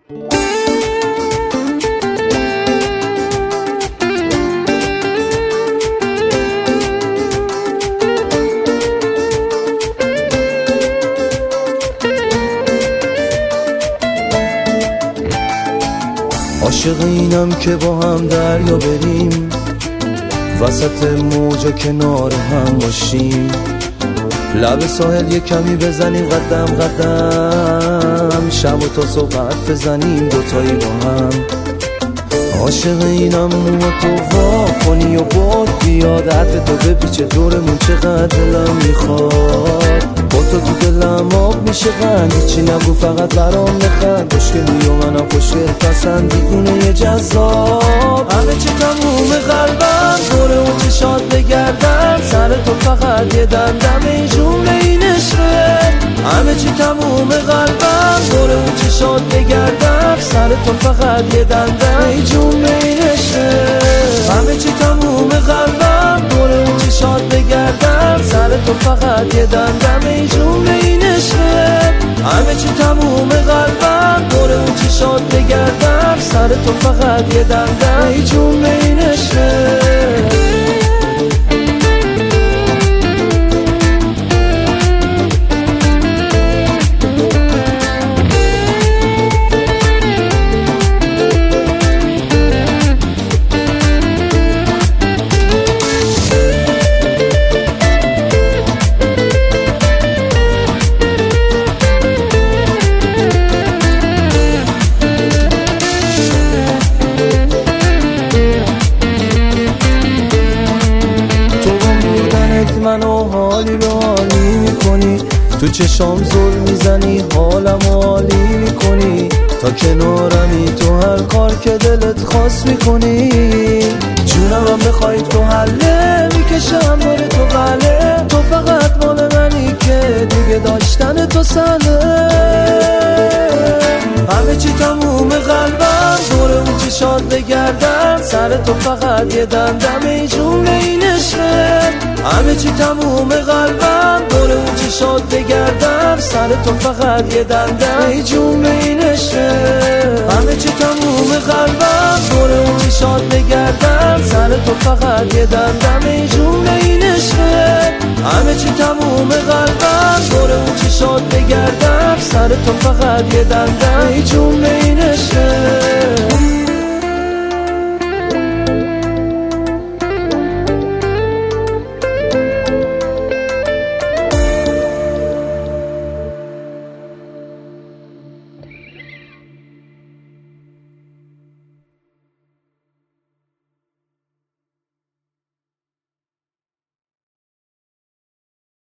عاشق اینم که با هم دریا بریم، وسط موجا کنار هم باشیم، لب ساحل یه کمی بزنیم قدم قدم، شب و تا صبح حرف بزنیم دوتایی با هم. عاشق اینم موها تو وا کنی و باد بیاد، عطر تو بپیچه دورمون چقدر دلم میخواد، با تو دلم آب میشه قند، چی نگو فقط برام بخند، خوشگلی و منم خوشگل پسند، دیوونه یه جذاب، همه چی تموم قلبم دوره اون چشات بگردم، سر تو فقط یه دمدم این جمله این عشقه، همه چی تموم قلبم دوره اون چشات بگردم، سر تو فقط یه دمدم این جمله این عشقه، همه چی تموم قلبم دوره اون چشات بگردم، سر تو فقط یه دمدم این جمله این عشقه، همه چی تموم قلبم دوره اون چشات بگردم، سر تو فقط یه دمدم این جمله این عشقه. منو حالی به حالی میکنی، تو چشام زل میزنی حالم حالی میکنی، تا کنارمی تو هر کار که دلت خواست میکنی، جونم هم بخوای تو حله میکشم باره تو غله، تو فقط مال منی که دیگه داشتن تو سهله، همه چی تموم قلبم دوره اون چشات بگردم، سر تو فقط یه دمدم این جمله این عشقه، همه چی تموم قلبم دوره اون چشات بگردم، سر تو فقط یه دمدم این جمله این عشقه، همه چی تموم قلبم دوره اون چشات بگردم، سر تو فقط یه دمدم این جمله این عشقه، همه چی تموم قلبم دوره اون چشات بگردم، سر تو فقط یه دمدم این جمله این عشقه.